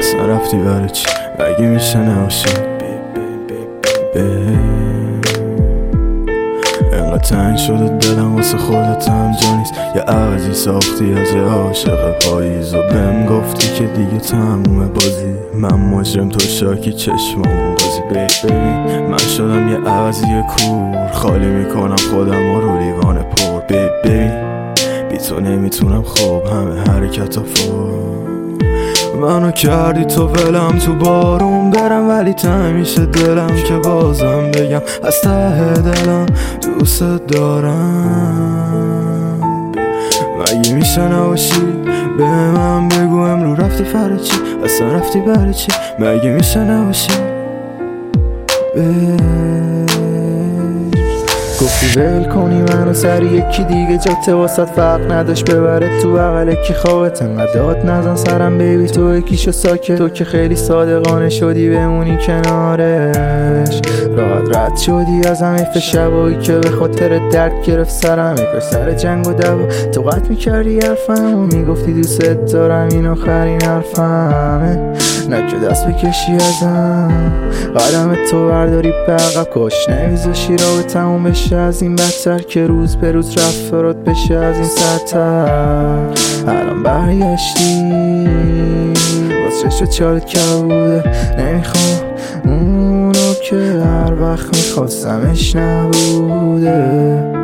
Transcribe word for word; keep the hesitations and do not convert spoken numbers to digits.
اصلا رفتی برای چی؟ مگه میشه نباشی؟ انقدر تنگ شده دلم واسه خودت هم جا نیست. یه عوضی ساختی از یه عاشق پاییز و بهم گفتی که دیگه تمومه بازی. من مجرم تو شاکی چشمام بازی. بیبی من شدم یه عوضی کور، خالی میکنم خودم و رو لیوان پر. بیبی بی تو نمیتونم خوب همه حرکت فور. منو کردی تو ولم تو بارون برم، ولی تنگ میشه دلم که بازم بگم از ته دلم دوست دارم. مگه میشه نباشی؟ به من بگو امرو رفتی فرا چی؟ اصلا رفتی برای چی؟ مگه میشه نباشی؟ گفتی ول کنی منو سر یکی دیگه، جات واسط فرق نداشت ببره تو بغل کی خوابت. انقدر داد نزن سرم بیبی تو یکیشو ساکت. تو که خیلی صادقانه شدی بمونی کنارش، راحت رد شدی از همه شبایی که به خاطر درد گرفت سرم. یک سر جنگ و دعوا تو قطع میکردی حرفم و میگفتی دوست دارم، این آخرین حرفمه. نه که دست بکشی ازم قدم تو برداری بقب، کاش نمیذاشی رابطمون بشه از این بدتر، که روز به روز رفتارات بشه از این سرتر. الان برگشتی باز چشت چالت کبوده، نمیخوام اونو که هر وقت میخواستمش نبوده.